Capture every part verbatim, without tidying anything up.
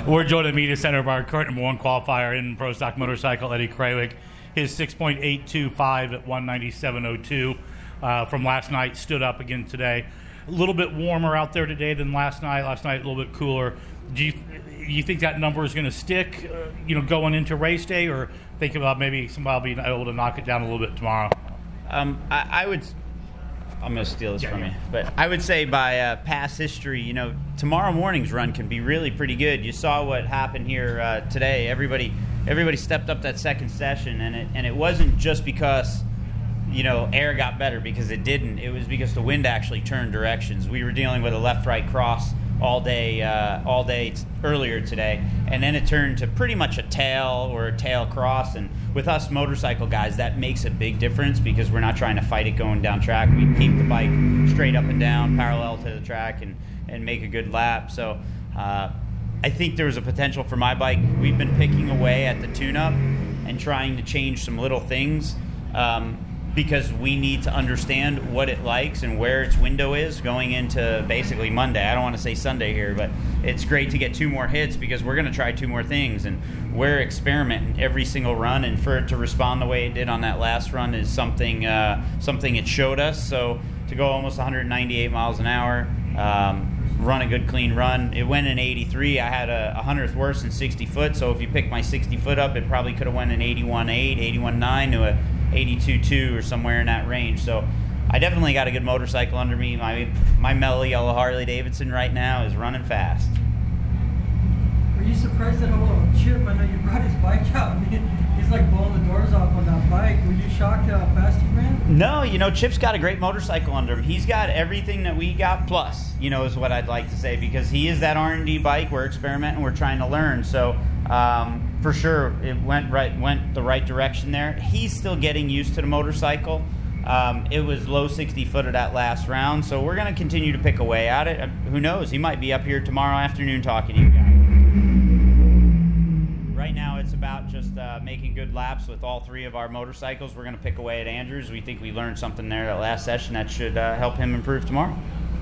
We're joined at the media center by our current number one qualifier in Pro Stock Motorcycle, Eddie Krawiec. His six point eight two five at one ninety-seven oh two uh, from last night stood up again today. A little bit warmer out there today than last night. Last night a little bit cooler. Do you, you think that number is going to stick, uh, you know, going into race day, or think about maybe somebody being able to knock it down a little bit tomorrow? Um, I, I would. I'm going to steal this yeah, from yeah. you, but I would say by uh, past history, you know, tomorrow morning's run can be really pretty good. You saw what happened here uh, today. Everybody, everybody stepped up that second session, and it and it wasn't just because, you know, air got better, because it didn't. It was because the wind actually turned directions. We were dealing with a left-right cross all day, uh, all day t- earlier today, and then it turned to pretty much a tail or a tail cross. And with us motorcycle guys, that makes a big difference because we're not trying to fight it going down track. We keep the bike straight up and down, parallel to the track, and and make a good lap. So uh, I think there was a potential for my bike. We've been picking away at the tune-up and trying to change some little things. Um, because we need to understand what it likes and where its window is going into basically Monday. I don't want to say Sunday here, but it's great to get two more hits because we're going to try two more things, and we're experimenting every single run, and for it to respond the way it did on that last run is something uh, something it showed us. So to go almost one ninety-eight miles an hour, um, run a good clean run. It went in eighty-three. I had a, a hundredth worse than sixty foot, so if you pick my sixty foot up, it probably could have went in eighty-one eight, eighty-one nine to a eighty-two two or somewhere in that range. So I definitely got a good motorcycle under me. My my mellow yellow Harley Davidson right now is running fast. Were you surprised at how well Chip, I know you brought his bike out, I mean, he's like blowing the doors off on that bike. Were you shocked at how fast he ran? No, you know, Chip's got a great motorcycle under him. He's got everything that we got plus, you know, is what I'd like to say, because he is that R and D bike. We're experimenting, we're trying to learn. So um, for sure, it went right, went the right direction there. He's still getting used to the motorcycle. Um, it was low sixty foot of that last round, so we're going to continue to pick away at it. Uh, who knows? He might be up here tomorrow afternoon talking to you guys. Right now, it's about just uh, making good laps with all three of our motorcycles. We're going to pick away at Andrews. We think we learned something there that last session that should uh, help him improve tomorrow.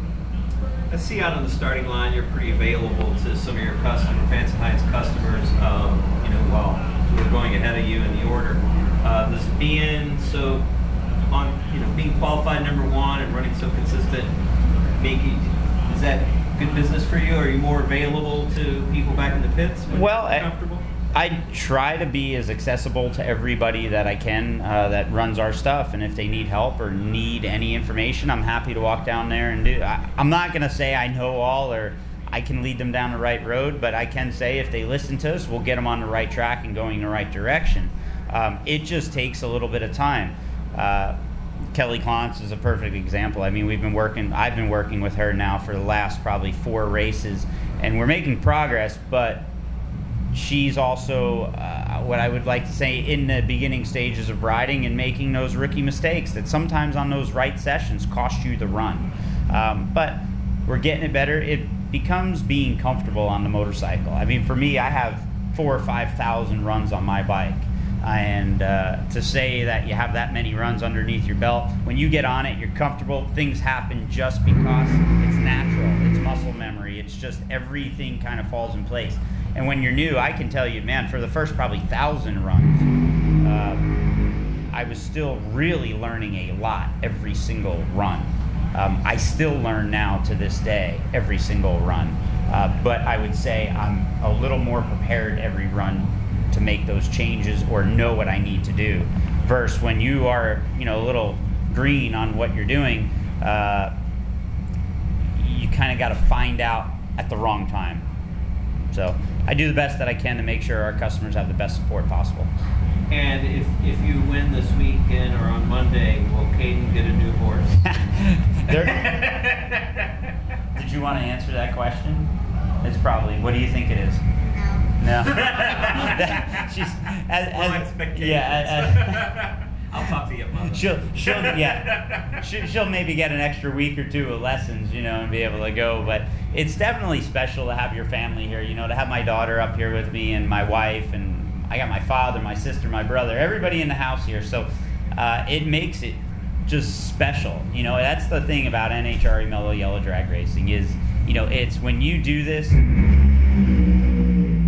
I see out on the starting line you're pretty available to some of your customer, Fancy Heights customers, um, you know, while we're going ahead of you in the order. Uh, this being so on, you know, being qualified number one and running so consistent, making, is that good business for you? Are you more available to people back in the pits when well, you're comfortable? I, I try to be as accessible to everybody that I can uh, that runs our stuff, and if they need help or need any information, I'm happy to walk down there and do. I, I'm not going to say I know all or I can lead them down the right road, but I can say if they listen to us, we'll get them on the right track and going in the right direction. Um, it just takes a little bit of time. Uh, Kelly Klontz is a perfect example. I mean, we've been working, I've been working with her now for the last probably four races, and we're making progress, but she's also uh, what I would like to say in the beginning stages of riding and making those rookie mistakes that sometimes on those right sessions cost you the run. Um, but we're getting it better. It becomes being comfortable on the motorcycle. I mean, for me, I have four or five thousand runs on my bike. And uh, to say that you have that many runs underneath your belt, when you get on it, you're comfortable. Things happen just because it's natural. It's muscle memory. It's just everything kind of falls in place. And when you're new, I can tell you, man, for the first probably thousand runs, uh, I was still really learning a lot every single run. Um, I still learn now to this day every single run. Uh, but I would say I'm a little more prepared every run to make those changes or know what I need to do. Versus when you are, you know, a little green on what you're doing, uh, you kind of got to find out at the wrong time. So I do the best that I can to make sure our customers have the best support possible. And if if you win this weekend or on Monday, will Caden get a new horse? Did you want to answer that question? It's probably, what do you think it is? No. She's as, Low as, expectations. Yeah. As, I'll talk to you, Mom. She'll, she'll, yeah, she, she'll maybe get an extra week or two of lessons, you know, and be able to go. But it's definitely special to have your family here, you know, to have my daughter up here with me and my wife, and I got my father, my sister, my brother, everybody in the house here. So uh, it makes it just special, you know. That's the thing about N H R A Mellow Yellow Drag Racing is, you know, it's when you do this.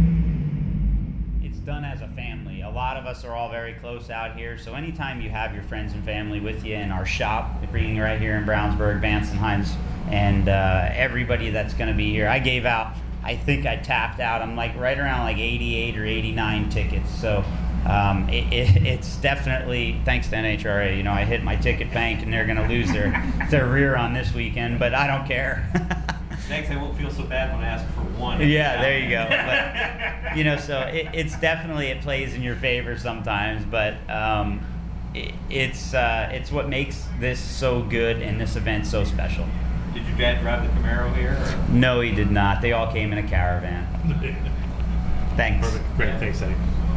done as a family. A lot of us are all very close out here, so anytime you have your friends and family with you in our shop, being right here in Brownsburg, Vance and Hines, and uh, everybody that's going to be here. I gave out, I think I tapped out, I'm like right around like eighty-eight or eighty-nine tickets, so um, it, it, it's definitely, thanks to N H R A, you know, I hit my ticket bank and they're going to lose their, their rear on this weekend, but I don't care. Next, I won't feel so bad when I ask for one. Yeah, there you go. But, you know, so it, it's definitely, it plays in your favor sometimes, but um, it, it's uh, it's what makes this so good and this event so special. Did your dad drive the Camaro here? Or? No, he did not. They all came in a caravan. Thanks. Perfect. Great. Thanks, Eddie.